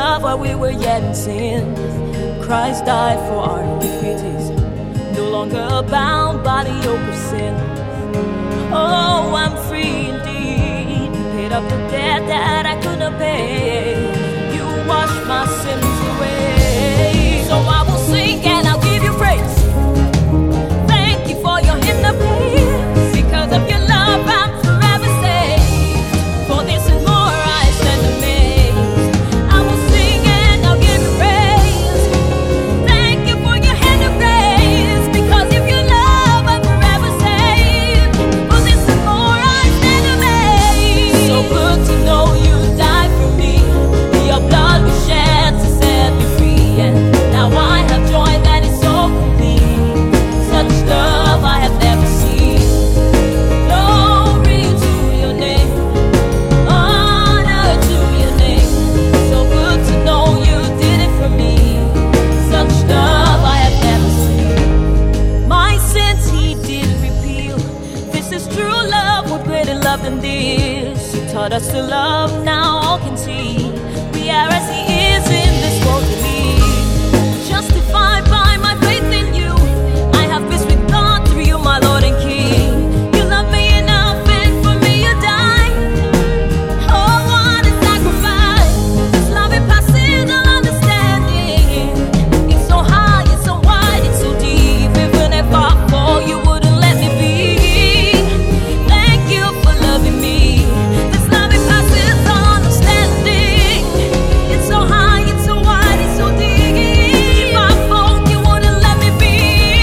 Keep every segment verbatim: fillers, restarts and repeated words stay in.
love while we were yet in sin. Christ died for our iniquities, no longer bound by the yoke of sin. Oh, I'm free indeed. You paid up the debt that I couldn't pay. You washed my sins away. So I will sing and I'll give you praise. Thank you for your interface. Because of your love I'm forever saved. For this and more I stand amazed. I will sing and I'll give you praise. Thank you for your interface. Because of your love I'm forever saved. For this and more I stand amazed. So good to know you died for me. Your blood was shed to set me free. And now I have joy that is so complete. Such love I have never seen. Glory to your name, honor to your name. So good to know you did it for me. Such love I have never seen. My sins he did repeal. This is true love, what greater love than this? You taught us to love, now all can see. We are as he is in this world to live. Justified by my faith in you, I have peace with God through you, my Lord and King. You love me enough and for me you died. Oh, what a sacrifice. This love it passes all understanding. It's so high, it's so wide, it's so deep. Even if I fall, you wouldn't let me be. Thank you for loving me. This love it passes all understanding. It's so high, it's so wide, it's so deep. If I fall, you wouldn't let me be.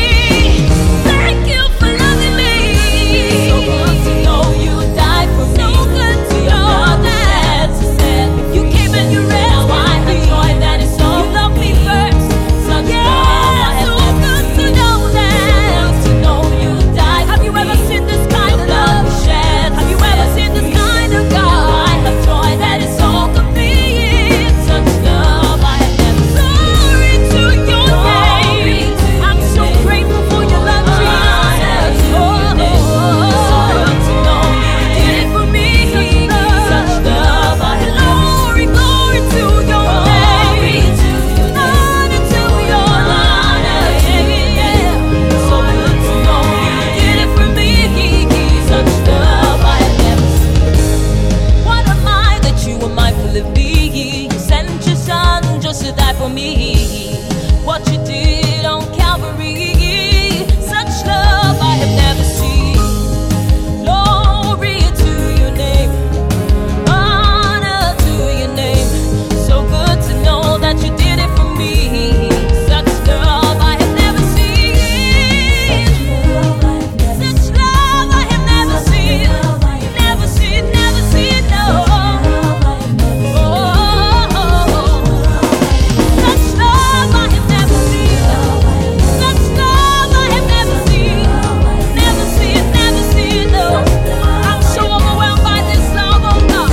Thank you for loving me. So good to know you died for me. So good to know that you came and you rescued me. Now I have joy that is so you love me first. Such love I have never seen. So good to know that. So good to know you died. Have you ever seen this kind of love? Have you ever seen this kind of God? I have joy that is so complete. Such love I have never seen. Glory to your name. I'm so grateful for your love, Jesus. Oh, so good to know you did it for me. Such love I have never seen. Glory, glory to your name. Honor to your name. So good to know you did it for me. Such love I have never seen. What am I that you were mindful of me? You sent your son just to die for me. What you did on Calvary, such love I have never seen. Glory to your name, honor to your name. So good to know that you did it for me. Such love I have never seen. Such love I have never seen. Never seen, never seen, no. Oh, such love I have never seen. Such love I have never seen. Never seen, never seen, no. I'm so overwhelmed by this love, oh God.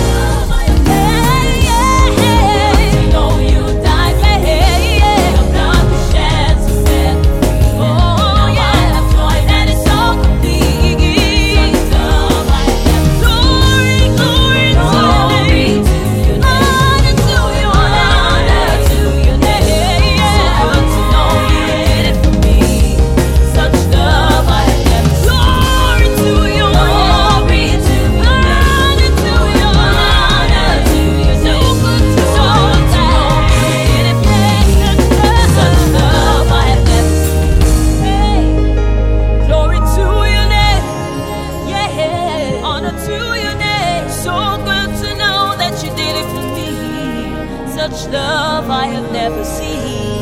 Hey, yeah, hey. To know you died, yeah, yeah. Your blood was shed to set me free. Oh, yeah. I have joy that is so complete. Such love I have never seen. Glory, glory to your name. Honor to your name. To your name. So good to know you did it for me. Such love I have never seen. Glory to your name. Honor to your name. So good to know that you did it for me. Such love I have never seen. Glory to your name. Yeah. Honor to your name. So good to know that you did it for me. Such love I have never seen.